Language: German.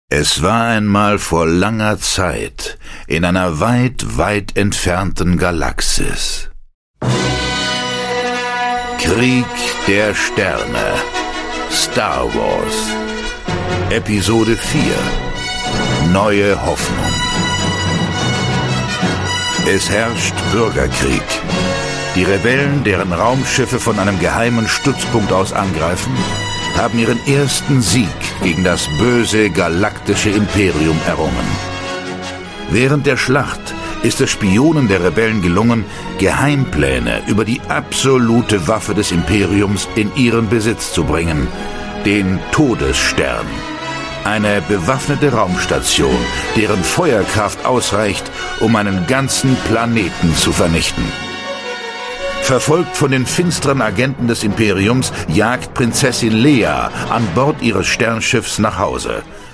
Es war einmal vor langer Zeit in einer weit, weit entfernten Galaxis. Krieg der Sterne. Star Wars. Episode 4. Neue Hoffnung. Es herrscht Bürgerkrieg. Die Rebellen, deren Raumschiffe von einem geheimen Stützpunkt aus angreifen, haben ihren ersten Sieg gegen das böse galaktische Imperium errungen. Während der Schlacht ist es Spionen der Rebellen gelungen, Geheimpläne über die absolute Waffe des Imperiums in ihren Besitz zu bringen, den Todesstern. Eine bewaffnete Raumstation, deren Feuerkraft ausreicht, um einen ganzen Planeten zu vernichten. Verfolgt von den finsteren Agenten des Imperiums, jagt Prinzessin Leia an Bord ihres Sternschiffs nach Hause.